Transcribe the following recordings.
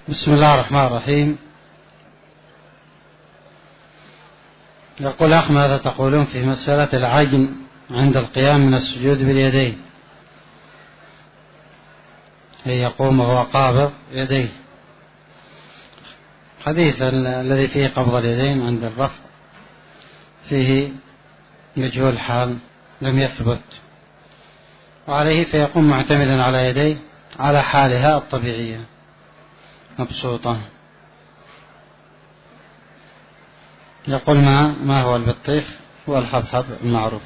بسم الله الرحمن الرحيم. يقول أخ: ماذا تقولون في مسألة العجن عند القيام من السجود باليدين؟ هي يقوم وهو قابض يديه. حديث الذي فيه قبض اليدين عند الرفع فيه مجهول حال لم يثبت، وعليه فيقوم معتمدا على يديه على حالها الطبيعية مبسوطة. يقول: ما هو البطيخ؟ هو الحبحب المعروف.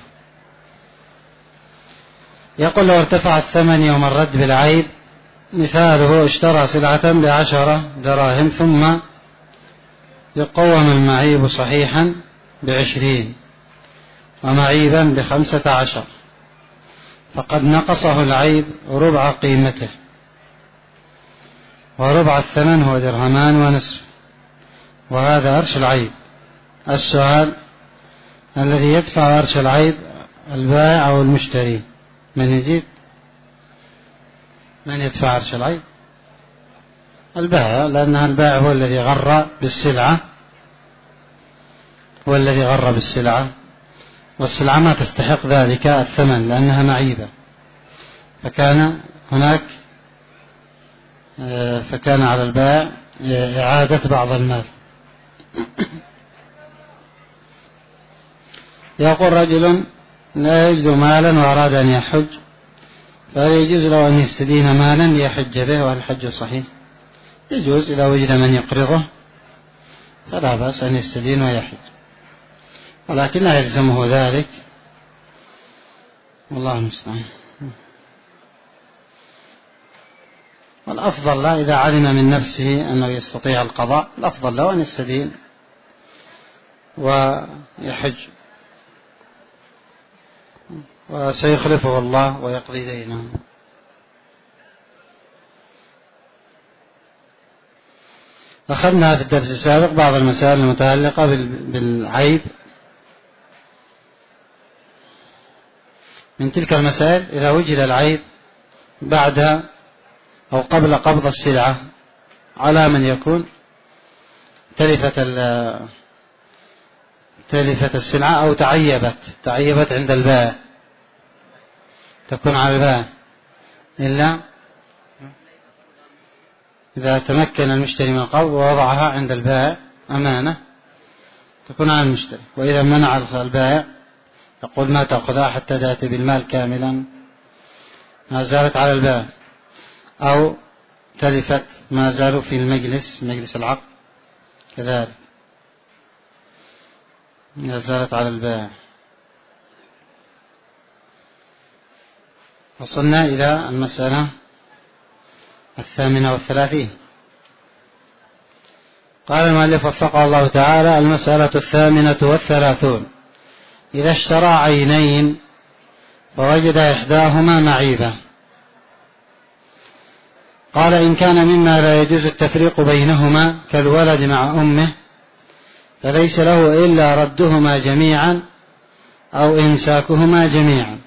يقول: لو ارتفع الثمن يوم الرد بالعيب، مثاله اشترى سلعة ب10 دراهم ثم يقوم المعيب صحيحا ب20 ومعيبا ب15، فقد نقصه العيب ربع قيمته، وربع الثمن هو 2.5 درهم، وهذا أرش العيب. السؤال: الذي يدفع أرش العيب البائع أو المشتري؟ من يجيب؟ من يدفع أرش العيب؟ البائع، لأنها البائع هو الذي غر بالسلعة، هو الذي غر بالسلعة، والسلعة ما تستحق ذلك الثمن لأنها معيبة، فكان على البائع إعادة بعض المال. يقول: رجل لا يجد مالا وأراد أن يحج، فهل يجوز له أن يستدين مالا ليحج به والحج صحيح؟ يجوز إذا وجد من يقرضه، فلا بأس أن يستدين ويحج، ولكن لا يلزمه ذلك، والله المستعان. والأفضل له إذا علم من نفسه أنه يستطيع القضاء، الأفضل له أن يستدين ويحج، وسيخلفه الله ويقضي دينه. أخذنا في الدرس السابق بعض المسائل المتعلقة بالعيب. من تلك المسائل: إذا وجد العيب بعد أو قبل قبض السلعة، على من يكون؟ تلفت السلعة أو تعيبت عند البائع، تكون على البائع، إلا إذا تمكن المشتري من القبض ووضعها عند البائع أمانة تكون على المشتري. وإذا منع البائع يقول: ما تأخذها حتى تأتي بالمال كاملا، ما زالت على البائع. أو تلفت ما زالوا في مجلس العقد، كذلك ما زالت على البائع. وصلنا إلى المسألة 38. قال المؤلف وفقه الله تعالى: المسألة 38. إذا اشترى عينين فوجد إحداهما معيبة، قال: إن كان مما لا يجوز التفريق بينهما كالولد مع أمه، فليس له إلا ردهما جميعا أو إمساكهما جميعا.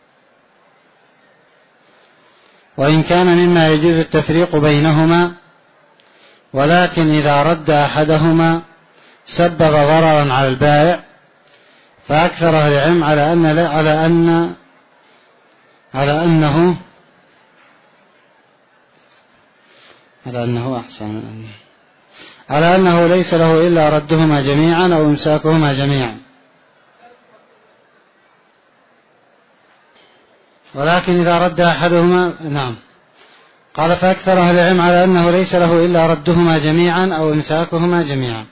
وإن كان مما يجوز التفريق بينهما ولكن إذا رد أحدهما سبب ضررا على البائع، فأكثر أهل العلم على أنه ليس له إلا ردهما جميعا أو إمساكهما جميعا. ولكن إذا رد أحدهما، قال: فأكثر أهل العلم على أنه ليس له إلا ردهما جميعا أو إمساكهما جميعا.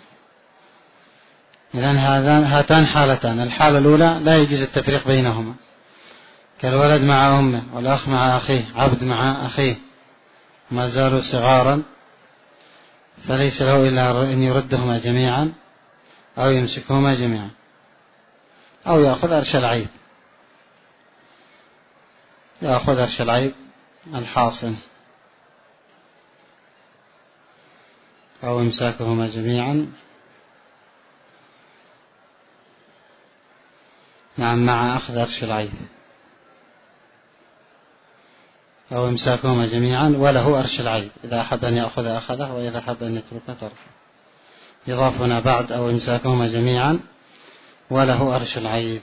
إذن هاتان حالتان: الحالة الأولى لا يجوز التفريق بينهما، كالولد مع أمه، والأخ مع أخيه، عبد مع أخيه، ما زالوا صغارا، فليس له إلا أن يردهما جميعا أو يمسكهما جميعا، أو يأخذ أرش العيب الحاصل، أو إمساكهما جميعا مع أخذ أرش العيب. أو إمساكهما جميعا وله أرش العيب، إذا أحب أن يأخذ أخذه وإذا أحب أن يتركه تركه. يضاف هنا بعد أو إمساكهما جميعا وله أرش العيب.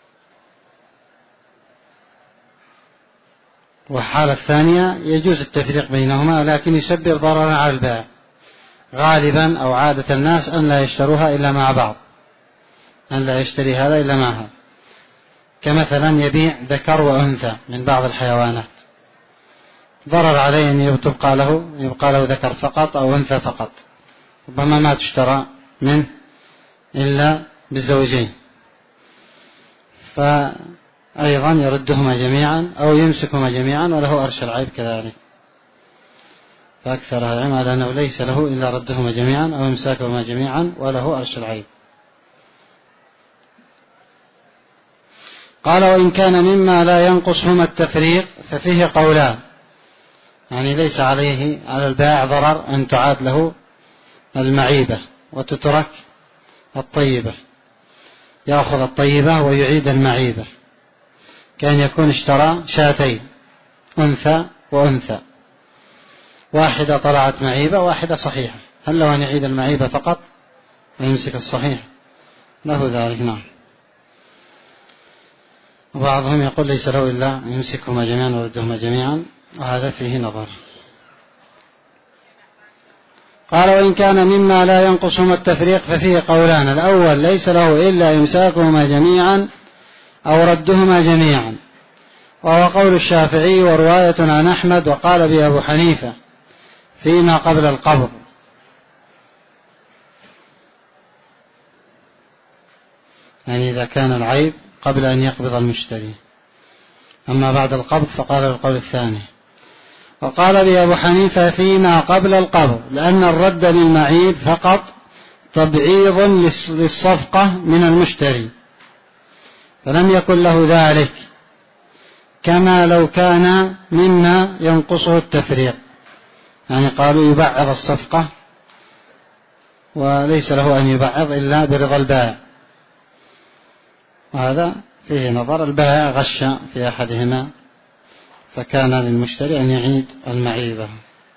والحالة الثانية يجوز التفريق بينهما لكن يسبب ضررا على البائع. غالبا أو عادة الناس أن لا يشتروها إلا مع بعض، أن لا يشتري هذا إلا معها، كمثلا يبيع ذكر وأنثى من بعض الحيوانات، ضرر عليه أن يبقى له ذكر فقط أو أنثى فقط، ربما ما تشترى منه إلا بالزوجين، فأيضا يردهما جميعا أو يمسكهما جميعا وله أرش العيب كذلك. فأكثر العلم على أنه ليس له إلا ردهما جميعا أو إمساكهما جميعا وله أرش العيب. قال: وإن كان مما لا ينقصهما التفريق ففيه قولان، يعني ليس على البائع ضرر أن تعاد له المعيبة وتترك الطيبة، يأخذ الطيبة ويعيد المعيبة، كان يكون اشترى شاتين أنثى وأنثى، واحدة طلعت معيبة واحدة صحيحة، هل له أن يعيد المعيبة فقط ويمسك الصحيح؟ له ذلك، نعم. وبعضهم يقول ليس له إلا أن يمسكهما جميعا ويردهما جميعا، وهذا فيه نظر. قال: وإن كان مما لا ينقصهما التفريق ففيه قولان، الأول ليس له إلا يمساكهما جميعا أو ردهما جميعا، وهو قول الشافعي ورواية عن أحمد، وقال به أبو حنيفة فيما قبل القبض. يعني إذا كان العيب قبل أن يقبض المشتري، أما بعد القبض فقال القول الثاني. وقال به أبو حنيفة فيما قبل القبض، لأن الرد للمعيب فقط تبعيض للصفقة من المشتري، فلم يكن له ذلك، كما لو كان مما ينقصه التفريق، يعني قالوا يبعض الصفقة وليس له أن يبعض إلا برضا البائع، وهذا فيه نظر. البائع غش في أحدهما فكان للمشتري أن يعيد المعيبة.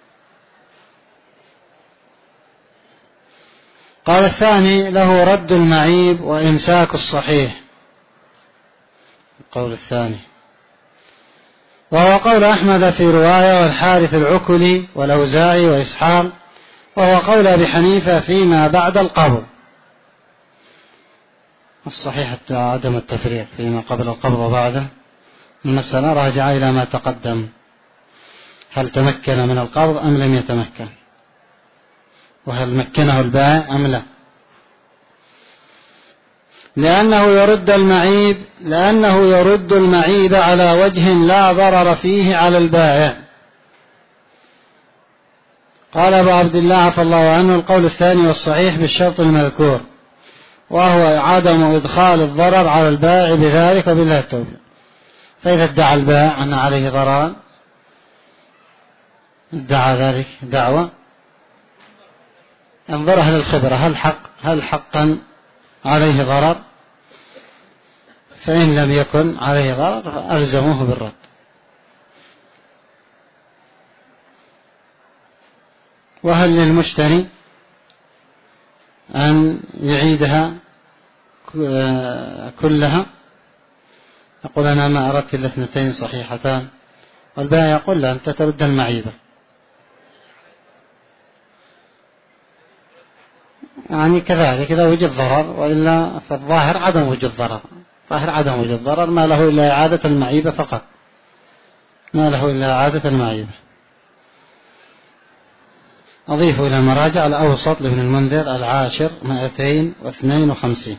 قال الثاني له رد المعيب وإمساك الصحيح، القول الثاني، وهو قول أحمد في رواية والحارث العكلي والأوزاعي وإسحاق، وهو قول أبي حنيفة فيما بعد القبض. الصحيح عدم التفريق فيما قبل القبض وبعده. المسألة راجعة إلى ما تقدم، هل تمكن من القبض أم لم يتمكن، وهل مكنه البائع أم لا، لأنه يرد المعيب على وجه لا ضرر فيه على البائع. قال أبو عبد الله عفى الله عنه: القول الثاني والصحيح بالشرط المذكور، وهو عدم إدخال الضرر على البائع بذلك وبالله التوفيق. فإذا ادعى البائع أن عليه ضررا، ادعى ذلك دعوة، انظرها للخبرة، هل حقا عليه ضرر؟ فإن لم يكن عليه ضرر فألزموه بالرد. وهل للمشتري أن يعيدها كلها؟ يقول أنا ما أردت إلا 2 صحيحتان، والبائع يقول لا، أنت ترد المعيبة. يعني كذلك إذا وجد ضرر، وإلا فالظاهر عدم وجود ضرر، ما له إلا إعادة المعيبة فقط، ما له إلا إعادة المعيبة. أضيف إلى المراجع الأوسط لابن المنذر العاشر 252،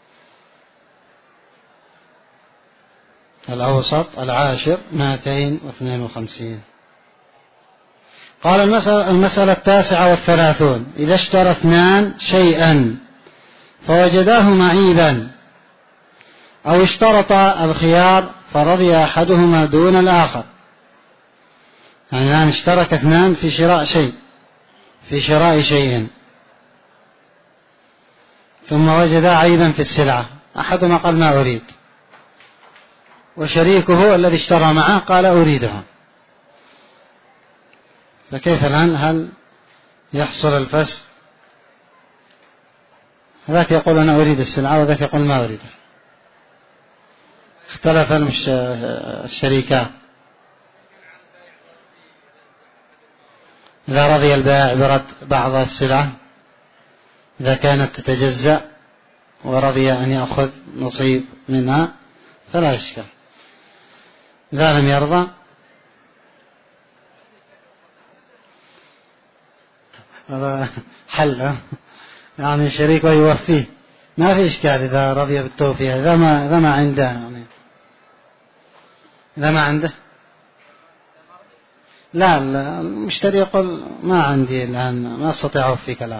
الأوسط العاشر 252. قال المسألة 39، إذا اشترى 2 شيئا فوجداه معيبا، أو اشترط الخيار فرضي أحدهما دون الآخر، يعني الآن اشترك 2 في شراء شيء، ثم وجدا عيبا في السلعة، أحدهما قال ما أريد، وشريكه الذي اشترى معه قال أريدها، فكيف الآن؟ هل يحصل الفسخ؟ ذاك يقول أنا أريد السلعة وذاك يقول ما أريدها، اختلف الشريكان. إذا رضي البائع برد بعض السلعة إذا كانت تتجزأ ورضي أن يأخذ نصيب منها فلا إشكال. إذا لم يرضى هذا حل، يعني الشريك ويوفيه، ما في إشكال إذا رضي بالتوفية. إذا ما عنده يعني إذا ما عنده لا المشتري يقول ما عندي الآن، ما أستطيع أوفيك الآن.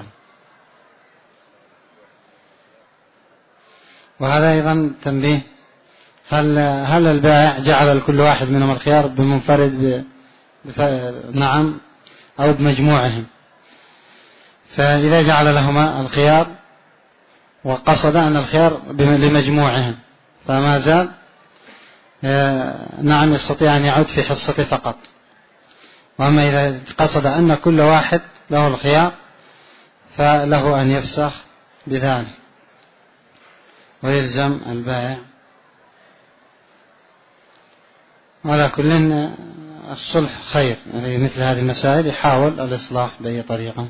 وهذا أيضا تنبيه، هل البائع جعل لكل واحد منهم الخيار بمنفرد نعم أو بمجموعهم؟ فإذا جعل لهما الخيار وقصد أن الخيار لمجموعهم فما زال نعم يستطيع أن يعود في حصته فقط. وأما إذا قصد أن كل واحد له الخيار فله أن يفسخ بذلك ويلزم البائع. وعلى كل الصلح خير، يعني مثل هذه المسائل يحاول الإصلاح بأي طريقة.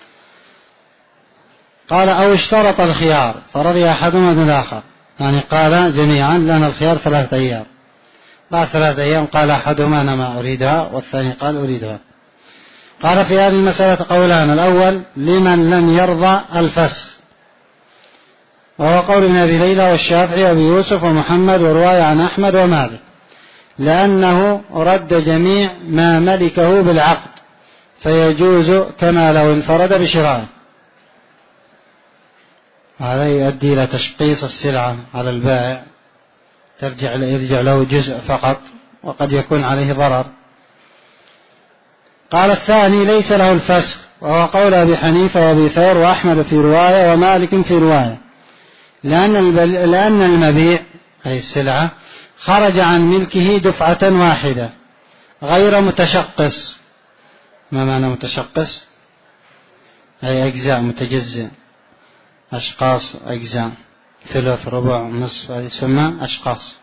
قال أو اشترط الخيار فرضي أحدهما دون الآخر، يعني قال جميعا لنا الخيار 3 أيام، بعد 3 أيام قال أحدهما أنا ما أريدها والثاني قال أريدها. قال في هذه المسألة قولان، الأول لمن لم يرضى الفسخ، وهو قول ابن أبي ليلى والشافعي وأبي يوسف ومحمد ورواية عن أحمد ومالك، لأنه رد جميع ما ملكه بالعقد فيجوز كما لو انفرد بشرائه. هذا يؤدي إلى تشقيص السلعة على البائع، يرجع له جزء فقط وقد يكون عليه ضرر. قال الثاني ليس له الفسخ، وهو قول أبي حنيفة وأبي ثور وأحمد في رواية ومالك في رواية، لأن المبيع أي السلعة خرج عن ملكه دفعة واحدة غير متشقص. ما معنى متشقص؟ أي أجزاء متجزئ، أشقاص أجزاء، ثلث ربع نصف، هذه تسمى أشقاص.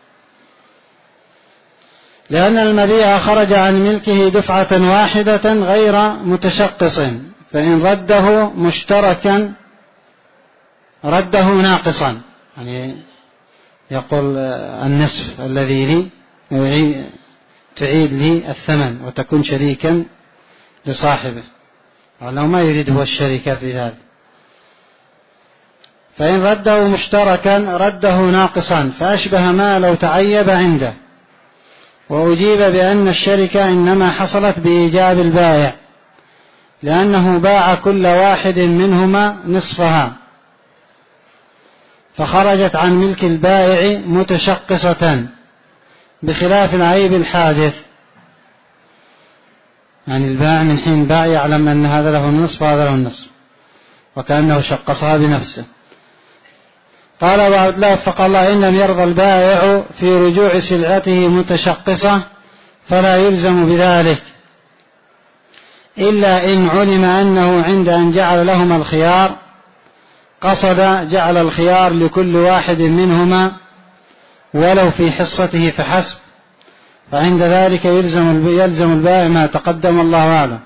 لأن المبيع خرج عن ملكه دفعة واحدة غير متشقص، فإن رده مشتركا رده ناقصا، يعني يقول النصف الذي لي تعيد لي الثمن وتكون شريكا لصاحبه، لو ما يريد هو الشركة في ذلك. فإن رده مشتركا رده ناقصا، فأشبه ما لو تعيب عنده. وأجيب بأن الشركة إنما حصلت بإيجاب البائع، لأنه باع كل واحد منهما نصفها، فخرجت عن ملك البائع متشقصة، بخلاف العيب الحادث. يعني البائع من حين باع يعلم أن هذا له النصف وهذا له النصف، وكأنه شقصها بنفسه. قال وعبد الله وفق الله إن لم يرضى البائع في رجوع سلعته متشقصة فلا يلزم بذلك، إلا إن علم أنه عند أن جعل لهما الخيار قصد جعل الخيار لكل واحد منهما ولو في حصته فحسب، فعند ذلك يلزم البائع ما تقدم الله أعلم،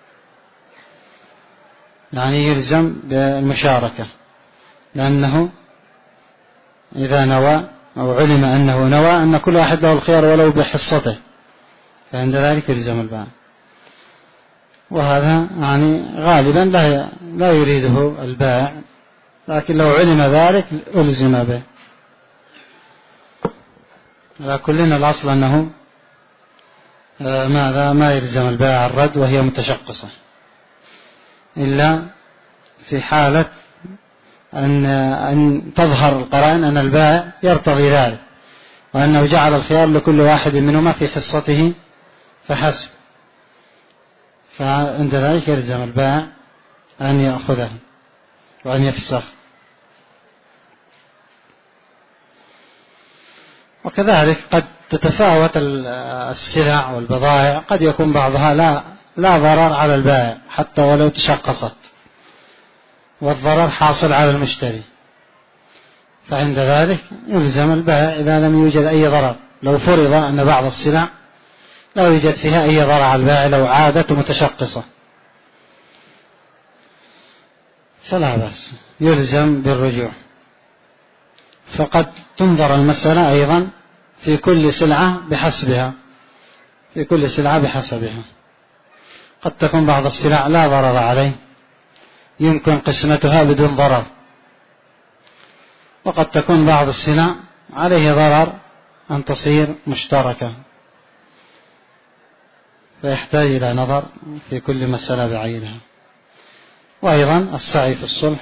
يعني يلزم بالمشاركة، لأنه إذا نوى أو علم أنه نوى أن كل واحد له الخيار ولو بحصته فعند ذلك يلزم البائع. وهذا يعني غالبا لا يريده البائع، لكن لو علم ذلك ألزم به. على كلنا الأصل أنه ما يلزم البائع الرد وهي متشقصة، إلا في حالة أن تظهر القرائن أن البائع يرتضي ذلك، وأنه جعل الخيار لكل واحد منهما في حصته فحسب، فعند ذلك يلزم البائع أن يأخذه وأن يفسخ. وكذلك قد تتفاوت السلع والبضائع، قد يكون بعضها لا ضرر على البائع حتى ولو تشقصت، والضرر حاصل على المشتري، فعند ذلك يلزم البائع إذا لم يوجد أي ضرر. لو فرض أن بعض السلع لا يوجد فيها أي ضرر على البائع لو عادت متشقصة فلا بأس، يلزم بالرجوع. فقد تنظر المسألة أيضا في كل سلعة بحسبها، في كل سلعة بحسبها. قد تكون بعض السلع لا ضرر عليه يمكن قسمتها بدون ضرر، وقد تكون بعض السلع عليه ضرر أن تصير مشتركة، فيحتاج إلى نظر في كل مسألة بعينها. وأيضا السعي في الصلح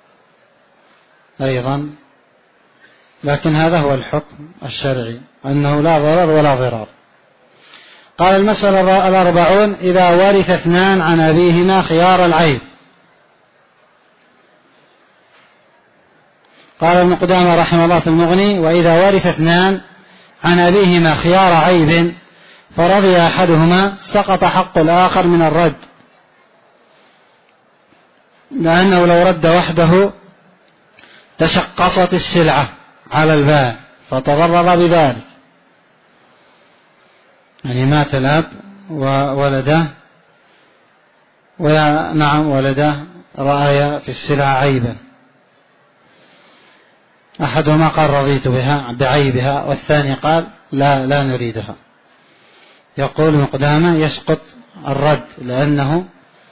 أيضا، لكن هذا هو الحكم الشرعي أنه لا ضرر ولا ضرار. قال المسألة 40: إذا ورث اثنان عن أبيهما خيار العيب. قال ابن قدامة رحمه الله في المغني: وإذا ورث اثنان عن أبيهما خيار عيب فرضي أحدهما سقط حق الآخر من الرد، لأنه لو رد وحده تشقصت السلعة على البائع فتضرر بذلك. يعني مات الأب وولده ولده رأي في السلعة عيبا، أحدهما قال رضيت بها بعيبها والثاني قال لا نريدها. يقول مقدامه يسقط الرد، لأنه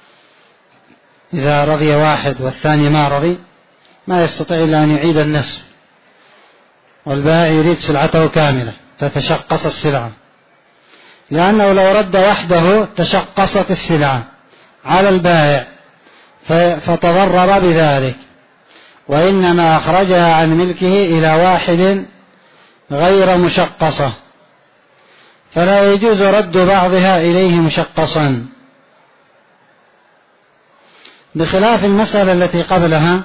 إذا رضي واحد والثاني ما رضي ما يستطيع إلا أن يعيد النصف، والبائع يريد سلعته كاملة تتشقص السلعة، لأنه لو رد وحده تشقصت السلعة على البائع فتضرر بذلك، وإنما أخرجها عن ملكه إلى واحد غير مشقصة، فلا يجوز رد بعضها إليه مشقصا، بخلاف المسألة التي قبلها.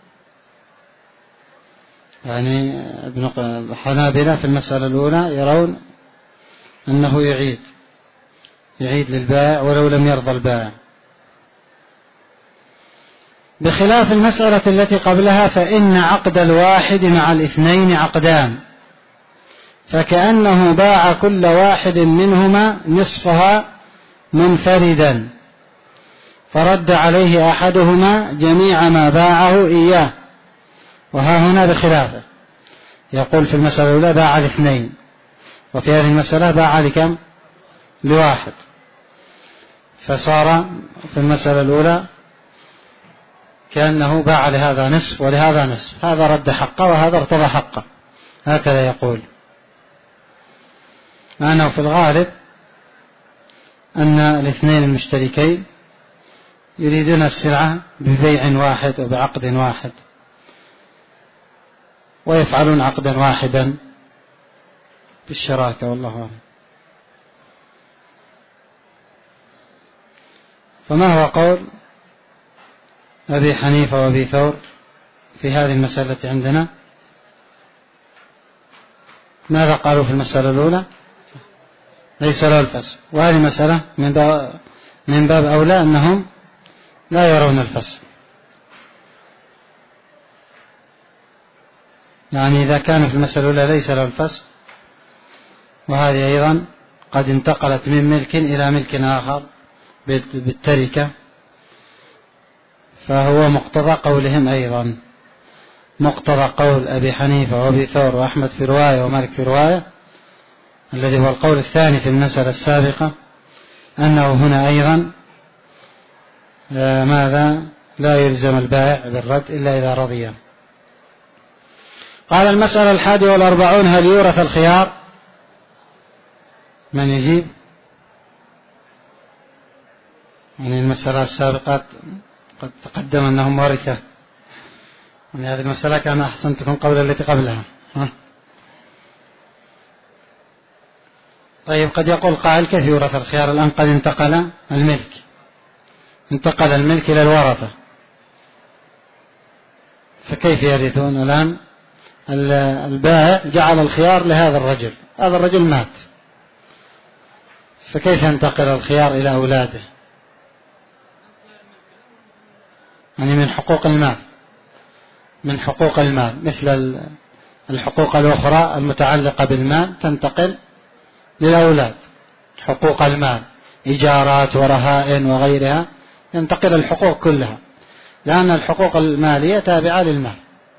يعني ابن الحنابلة في المسألة الأولى يرون أنه يعيد للبائع ولو لم يرضى البائع، بخلاف المسألة التي قبلها فإن عقد الواحد مع الاثنين عقدان، فكأنه باع كل واحد منهما نصفها منفردا، فرد عليه أحدهما جميع ما باعه إياه، وها هنا بخلافه. يقول في المسألة الأولى باع الاثنين، وفي هذه المسألة باع لكم؟ لواحد، فصار في المسألة الأولى كأنه باع لهذا نصف ولهذا نصف، هذا رد حقه وهذا ارتضى حقه، هكذا يقول. أنه في الغالب أن الاثنين المشتركين يريدون السلعة ببيع واحد وبعقد واحد، ويفعلون عقدا واحدا بالشراكة، والله أعلم. فما هو قول أبي حنيفة وأبي ثور في هذه المسألة عندنا؟ ماذا قالوا في المسألة الأولى؟ ليس له الفسخ، وهذه مسألة من باب أولى أنهم لا يرون الفسخ. يعني إذا كان في المسألة الأولى ليس له الفسخ، وهذه أيضا قد انتقلت من ملك إلى ملك آخر بالتركة، فهو مقتضى قولهم أيضا، مقتضى قول أبي حنيفة وأبي ثور وأحمد في رواية ومالك في رواية، الذي هو القول الثاني في المسألة السابقة، أنه هنا أيضا ماذا؟ لا يلزم البائع بالرد إلا إذا رضي. قال المسألة 41: هل يورث الخيار؟ من يجيب؟ يعني المسألة السابقة قد تقدم أنهم ورثة، يعني هذه المسألة كان أحسن تكون قبل التي قبلها. طيب قد يقول قائل كيف يورث الخيار؟ الآن قد انتقل الملك إلى الورثة، فكيف يرثون الآن؟ البائع جعل الخيار لهذا الرجل، هذا الرجل مات، فكيف ينتقل الخيار إلى أولاده؟ يعني من حقوق المال، من حقوق المال، مثل الحقوق الأخرى المتعلقة بالمال تنتقل للأولاد. حقوق المال إيجارات ورهائن وغيرها تنتقل الحقوق كلها، لأن الحقوق المالية تابعة للمال.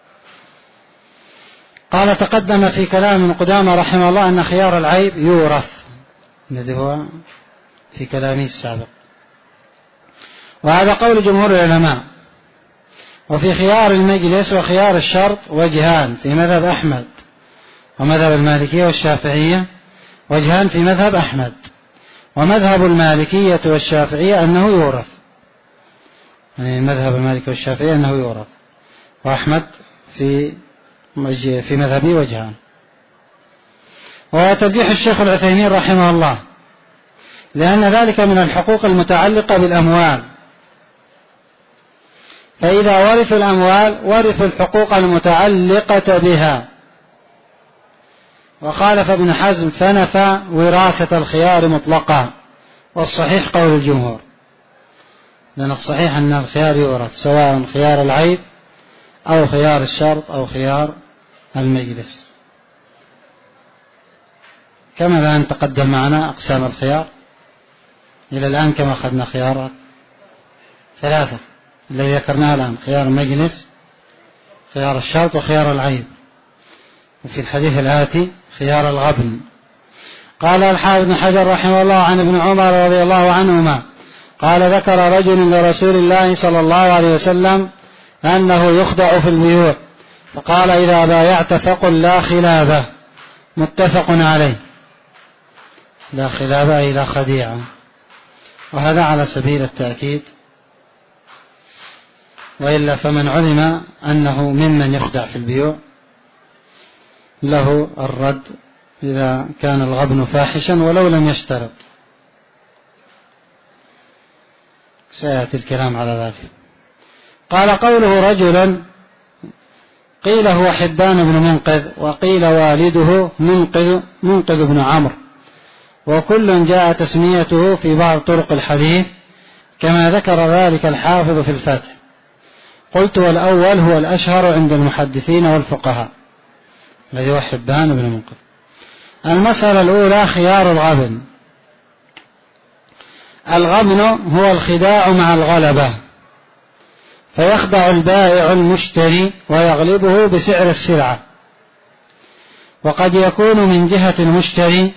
قال تقدم في كلام ابن قدامة رحمه الله أن خيار العيب يورث، الذي هو في كلامه السابق، وهذا قول جمهور العلماء. وفي خيار المجلس وخيار الشرط وجهان في مذهب أحمد ومذهب المالكية والشافعية، وجهان في مذهب أحمد، ومذهب المالكية والشافعية أنه يورث، يعني مذهب المالكية والشافعية أنه يورث، وأحمد في مذهبه وجهان. وترجيح الشيخ العثيمين رحمه الله، لأن ذلك من الحقوق المتعلقة بالأموال، فإذا ورثوا الأموال ورثوا الحقوق المتعلقة بها. وخالف ابن حزم فنفى وراثة الخيار مطلقا، والصحيح قول الجمهور، لأن الصحيح أن الخيار يورث، سواء خيار العيب أو خيار الشرط أو خيار المجلس. كما الآن تقدم معنا أقسام الخيار إلى الآن، كما أخذنا خيارات ثلاثة الذي ذكرناها الآن: خيار المجلس، خيار الشرط، وخيار العيب. وفي الحديث الآتي خيار الغبن. قال الحافظ بن حجر رحمه الله عن ابن عمر رضي الله عنهما قال ذكر رجل لرسول الله صلى الله عليه وسلم أنه يخدع في البيوع، فقال إذا بايعت فقل لا خلابة، متفق عليه. لا خلابة أي لا خديعة، وهذا على سبيل التأكيد، وإلا فمن علم أنه ممن يخدع في البيوع له الرد إذا كان الغبن فاحشا ولو لم يشترط. سيأتي الكلام على ذلك. قال قوله رجلا، قيل هو حبان بن منقذ، وقيل والده منقذ بن عمرو، وكل جاء تسميته في بعض طرق الحديث كما ذكر ذلك الحافظ في الفتح. قلت والأول هو الأشهر عند المحدثين والفقهاء، الذي هو حبان بن منقذ. المسألة الأولى خيار الغبن. الغبن هو الخداع مع الغلبة، فيخدع البائع المشتري ويغلبه بسعر السلعة، وقد يكون من جهة المشتري،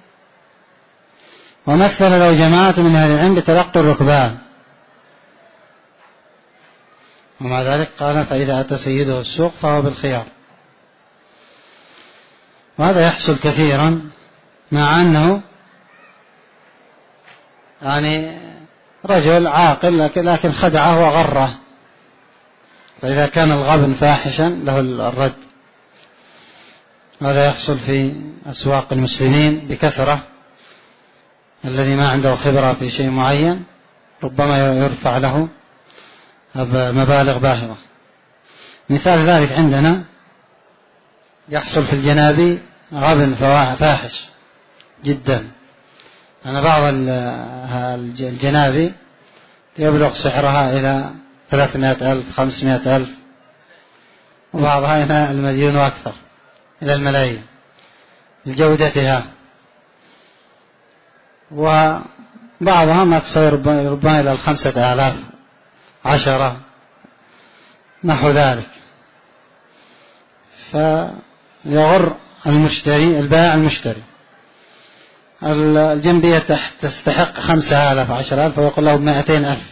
ومثل له جماعة من أهل العلم بتلقي الركبان. ومع ذلك قال فإذا أتى سيده السوق فهو بالخيار. وهذا يحصل كثيرا، مع أنه يعني رجل عاقل لكن خدعه وغره، فإذا كان الغبن فاحشا له الرد. هذا يحصل في أسواق المسلمين بكثرة، الذي ما عنده خبرة في شيء معين ربما يرفع له مبالغ باهظة. مثال ذلك عندنا يحصل في الجنابي غبن فاحش جدا، أنا بعض الجنابي يبلغ سعرها إلى 300,000 500,000، وبعضها إلى المليون وأكثر، إلى الملايين لجودتها، وبعضها ما تصير ربما إلى 5,000 10 نحو ذلك. فيغر المشتري البائع المشتري. الجنبية تستحق 5,000 10,000 ويقول له 200,000،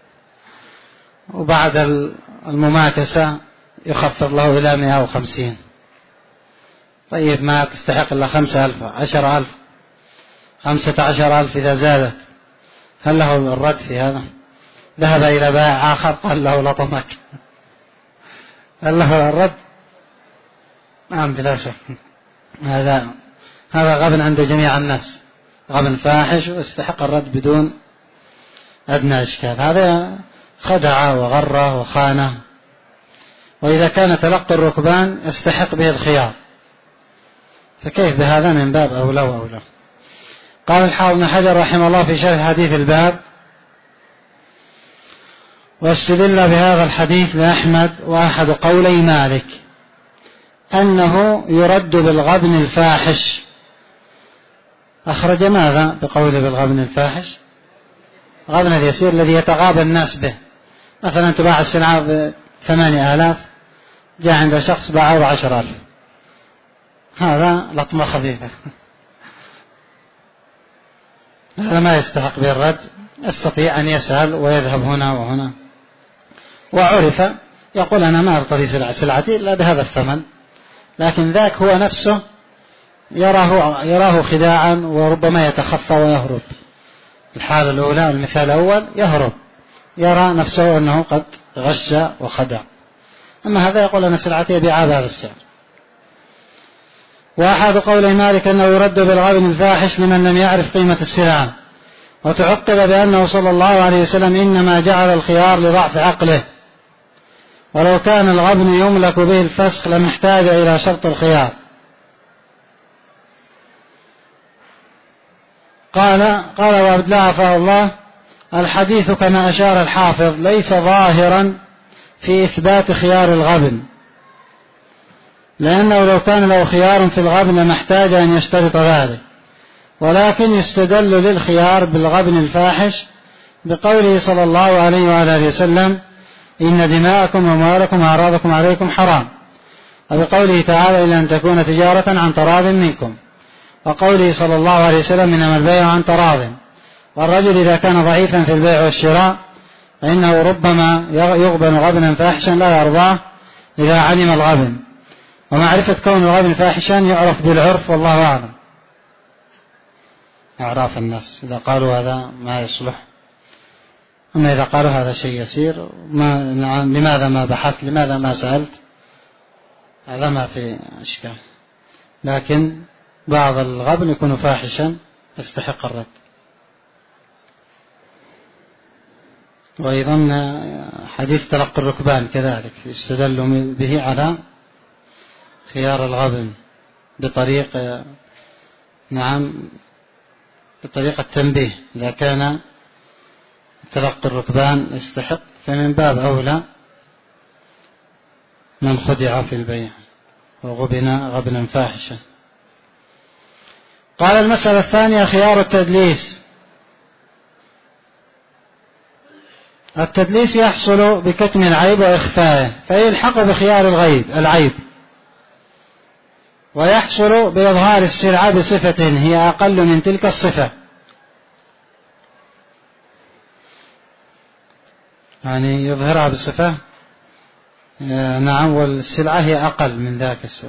وبعد المماكسة يخفض له إلى 150. طيب ما تستحق إلا 5,000 10,000 15,000 إذا زادت، هل له الرد في هذا؟ ذهب إلى بائع آخر قال له لطمك، هل له الرد؟ نعم بلا شك. هذا غبن عند جميع الناس، غبن فاحش ويستحق الرد بدون أدنى إشكال. هذا خدع وغره وخانه. وإذا كان تلقي الركبان يستحق به الخيار، فكيف بهذا؟ من باب أولى وأولى. قال الحافظ بن حجر رحمه الله في شرح حديث الباب: واستدل بهذا الحديث لأحمد وأحد قولي مالك أنه يرد بالغبن الفاحش. أخرج ماذا بقوله بالغبن الفاحش؟ غبن اليسير الذي يتغابى الناس به، مثلا تباع السلعة ب8,000 جاء عند شخص باعه ب10,000، هذا لطمة خفيفة، هذا ما يستحق به الرد، يستطيع أن يسأل ويذهب هنا وهنا، وعرف يقول أنا ما أرتضي سلعتي إلا بهذا الثمن، لكن ذاك هو نفسه يراه خداعا وربما يتخفى ويهرب. الحالة الأولى المثال الأول يهرب، يرى نفسه أنه قد غش وخدع، أما هذا يقول أنا سلعتي أبيعها بهذا السعر. وأحد قولي مالك أنه يرد بالغبن الفاحش لمن لم يعرف قيمة السلعة، وتعقب بأنه صلى الله عليه وسلم إنما جعل الخيار لضعف عقله، ولو كان الغبن يملك به الفسخ لم يحتاج إلى شرط الخيار. قال وعبد الله عفاه الله: الحديث كما أشار الحافظ ليس ظاهرا في إثبات خيار الغبن، لأنه لو كان له خيار في الغبن لما احتاج أن يشترط ذلك، ولكن يستدل للخيار بالغبن الفاحش بقوله صلى الله عليه وآله وسلم: إن دماءكم وأموالكم وأعراضكم عليكم حرام، وبقوله تعالى: إلا أن تكون تجارة عن تراض منكم، وقوله صلى الله عليه وسلم: إنما البيع عن تراض. والرجل إذا كان ضعيفا في البيع والشراء فإنه ربما يغبن غبنا فاحشا لا يرضاه إذا علم الغبن، ومعرفة كون الغبن فاحشا يعرف بالعرف، والله أعلم. أعراف الناس إذا قالوا هذا ما يصلح، أما إذا قالوا هذا شيء يسير لماذا ما بحثت، لماذا ما سألت، هذا ما في إشكال، لكن بعض الغبن يكون فاحشا يستحق الرد. وأيضا حديث تلقي الركبان كذلك يستدل به على خيار الغبن بطريق بطريقة التنبيه، إذا كان تلقي الركبان يستحق فمن باب أولى من خدع في البيع وغبن غبنا فاحشا. قال: المسألة الثانية خيار التدليس. التدليس يحصل بكتم العيب وإخفائه فيلحق بخيار العيب، ويحصل بإظهار السلعة بصفة هي أقل من تلك الصفة، يعني يظهرها بصفة والسلعة هي أقل من ذاك السلعة،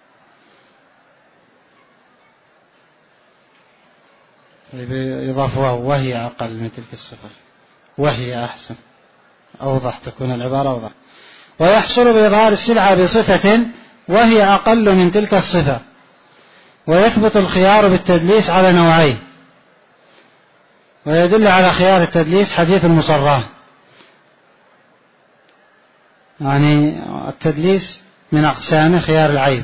يضاف وهي أقل من تلك الصفة، وهي أحسن، أوضح تكون العبارة أوضح. ويحصل بإظهار السلعة بصفة وهي أقل من تلك الصفة. ويثبت الخيار بالتدليس على نوعين، ويدل على خيار التدليس حديث المصراه، يعني التدليس من أقسام خيار العيب،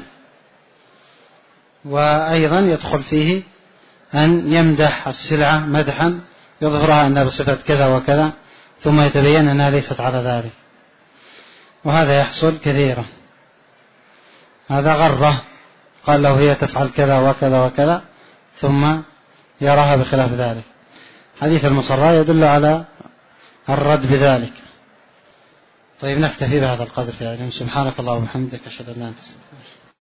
وأيضا يدخل فيه أن يمدح السلعة مدحا يظهرها أنها بصفة كذا وكذا ثم يتبين أنها ليست على ذلك، وهذا يحصل كثيرا. هذا غرة قال له هي تفعل كذا وكذا وكذا ثم يراها بخلاف ذلك. حديث المصراه يدل على الرد بذلك. طيب نكتفي بهذا القدر في علم. سبحانك اللهم وبحمدك أشهد أن لا إله إلا أنت.